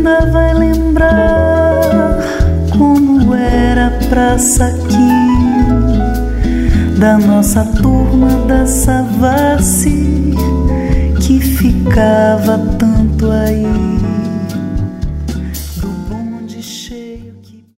vai lembrar como era a praça aqui da nossa turma da Savassi.